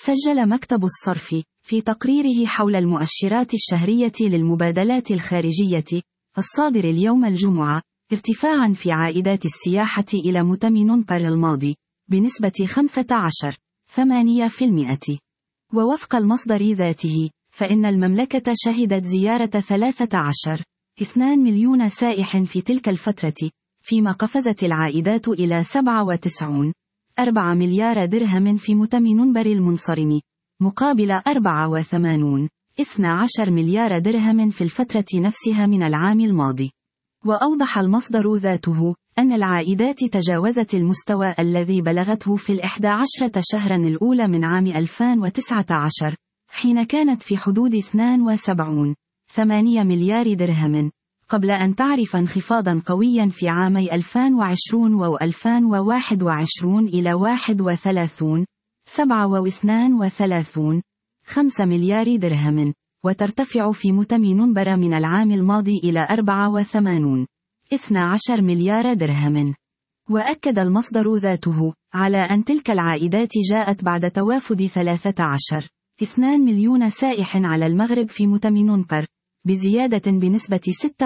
سجل مكتب الصرف في تقريره حول المؤشرات الشهرية للمبادلات الخارجية الصادر اليوم الجمعة ارتفاعا في عائدات السياحة إلى متمنبر الماضي بنسبة 15.8%. ووفق المصدر ذاته فإن المملكة شهدت زيارة 13.2 مليون سائح في تلك الفترة، فيما قفزت العائدات إلى 97.4 مليار درهم في متمنبر المنصرم، مقابل 84.12 مليار درهم في الفترة نفسها من العام الماضي. وأوضح المصدر ذاته أن العائدات تجاوزت المستوى الذي بلغته في 11 شهرا الأولى من عام 2019، حين كانت في حدود 72.8 مليار درهم، قبل أن تعرف انخفاضا قويا في عامي 2020 و 2021 إلى 31.7 مليار درهم، وترتفع في متمنبر من العام الماضي إلى 84.12 مليار درهم. وأكد المصدر ذاته على أن تلك العائدات جاءت بعد توافد 13.2 مليون سائح على المغرب في متمنبر، بزيادة بنسبة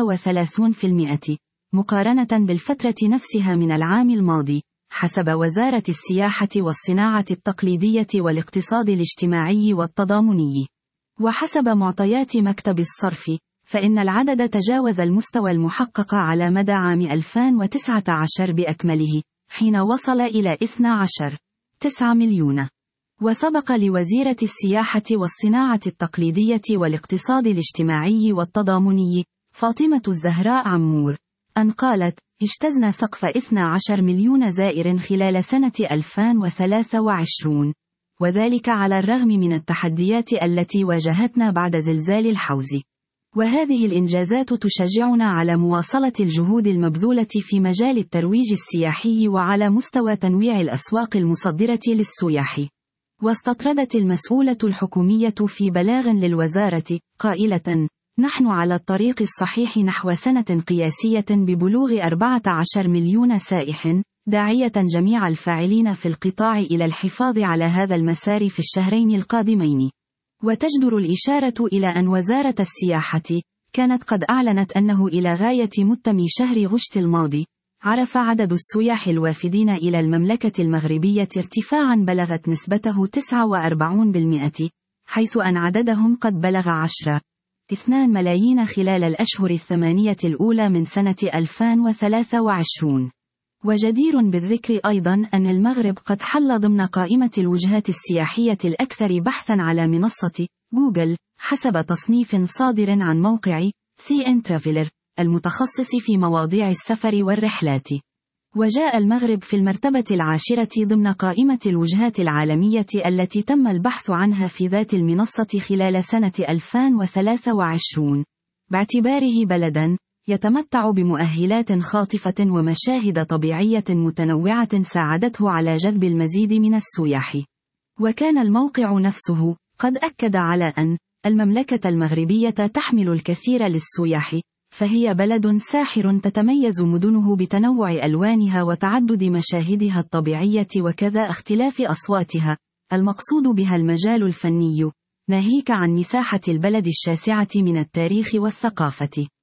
36% مقارنة بالفترة نفسها من العام الماضي، حسب وزارة السياحة والصناعة التقليدية والاقتصاد الاجتماعي والتضامني. وحسب معطيات مكتب الصرف، فإن العدد تجاوز المستوى المحقق على مدى عام 2019 بأكمله، حين وصل إلى 12.9 مليون. وسبق لوزيرة السياحة والصناعة التقليدية والاقتصاد الاجتماعي والتضامني فاطمة الزهراء عمور أن قالت: اجتزنا سقف 12 مليون زائر خلال سنة 2023، وذلك على الرغم من التحديات التي واجهتنا بعد زلزال الحوز. وهذه الإنجازات تشجعنا على مواصلة الجهود المبذولة في مجال الترويج السياحي وعلى مستوى تنويع الأسواق المصدرة للسياح. واستطردت المسؤولة الحكومية في بلاغ للوزارة قائلة: نحن على الطريق الصحيح نحو سنة قياسية ببلوغ 14 مليون سائح، داعية جميع الفاعلين في القطاع إلى الحفاظ على هذا المسار في الشهرين القادمين. وتجدر الإشارة إلى أن وزارة السياحة كانت قد أعلنت أنه إلى غاية متم شهر غشت الماضي عرف عدد السياح الوافدين إلى المملكة المغربية ارتفاعا بلغت نسبته 49%، حيث أن عددهم قد بلغ 10.2 ملايين خلال الأشهر الثمانية الأولى من سنة 2023. وجدير بالذكر أيضا أن المغرب قد حل ضمن قائمة الوجهات السياحية الأكثر بحثا على منصة جوجل، حسب تصنيف صادر عن موقع CN Traveler المتخصص في مواضيع السفر والرحلات. وجاء المغرب في المرتبة 10 ضمن قائمة الوجهات العالمية التي تم البحث عنها في ذات المنصة خلال سنة 2023، باعتباره بلدا يتمتع بمؤهلات خاطفة ومشاهد طبيعية متنوعة ساعدته على جذب المزيد من السياح. وكان الموقع نفسه قد أكد على أن المملكة المغربية تحمل الكثير للسياح، فهي بلد ساحر تتميز مدنه بتنوع ألوانها وتعدد مشاهدها الطبيعية وكذا اختلاف أصواتها، المقصود بها المجال الفني، ناهيك عن مساحة البلد الشاسعة من التاريخ والثقافة.